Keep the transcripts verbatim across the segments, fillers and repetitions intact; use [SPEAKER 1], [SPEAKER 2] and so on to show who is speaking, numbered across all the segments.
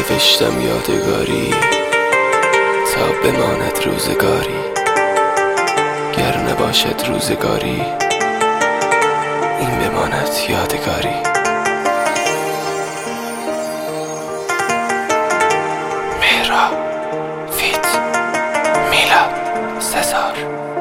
[SPEAKER 1] نوشتم یادگاری تا بماند روزگاری، گر نباشد روزگاری این بماند یادگاری. مهرا فیت میلاد سزار.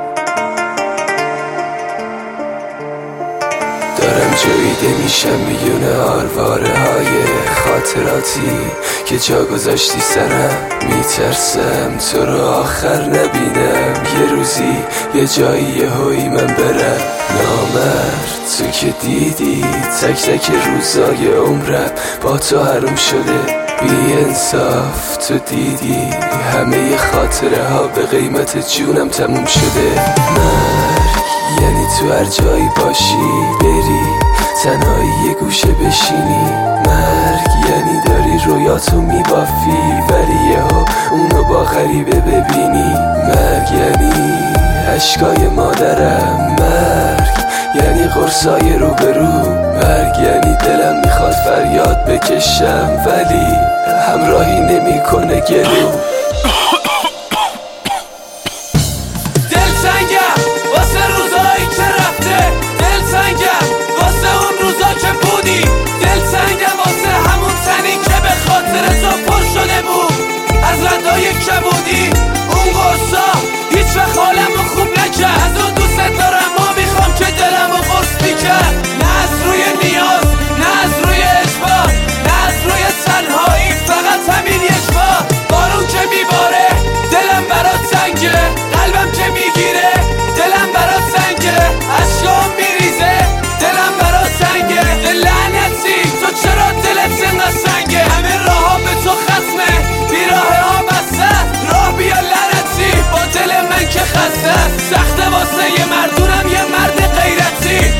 [SPEAKER 1] دارم جویده میشم میونه آرواره های خاطراتی که جا گذاشتی سرم. میترسم تو رو آخر نبینم، یه روزی یه جایی یه هایی من برم. نامرد تو که دیدی تک تک روزای عمرم با تو حروم شده. بی انصاف تو دیدی همه خاطره ها به قیمت جونم تموم شده. مرگ یعنی تو هر جایی باشی بری تنهایی یه گوشه بشینی. مرگ یعنی داری رویاتو میبافی ولی یهو اونو با غریبه ببینی. مرگ یعنی عشقای مادرم، مرگ یعنی قرصای روبرو. مرگ یعنی دلم میخواد فریاد بکشم ولی همراهی نمیکنه گلو.
[SPEAKER 2] دل سنگم واسه روزایی که رفته، دل سنگم واسه اون روزا که بودی، دل سنگم واسه همون تنی که به خاطر تو پر شده بود از ردای کبودی. اون قرصا هیچ وقت حالمو خوب نکرد، از اون دوست دارم و میخوام که دلمو قرص میکرد. نه از روی نیاز، نه از روی اجبار، نه از روی تنهایی، فقط همین یک بار. بارون که میباره دلم برات سنگه، قلبم که میگیره دلم برات سنگه، اشکام میریزه دلم برات سنگه. دل لعنتی تو چرا دلت انقدر سنگه؟ همه راه ها به تو ختمه، بیراه ها بسته، راه بیا لعنتی با دل من که خسته. سخته واسه یه مردونم یه مرد غیرتی.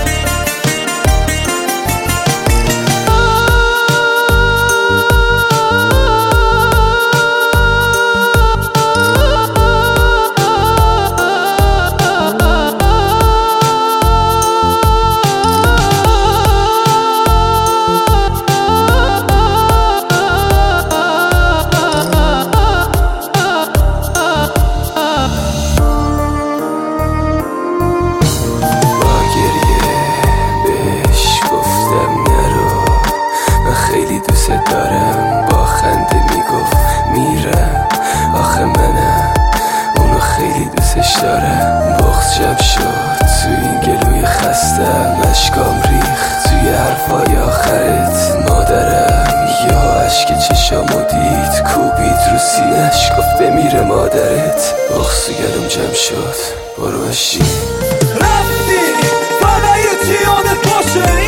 [SPEAKER 1] دارم با خنده میگفت میرم، آخه منم اونو خیلی دوستش دارم. بغض جمع شد تو این گلوی خستم، اشکام ریخت توی حرفای آخرت مادرم. یا عشق چشامو دید کوبید رو سینش گفت بمیره مادرت. بغض تو گلوم جمع شد برو اشی
[SPEAKER 2] رفتی فقط یه چی یادت باشه،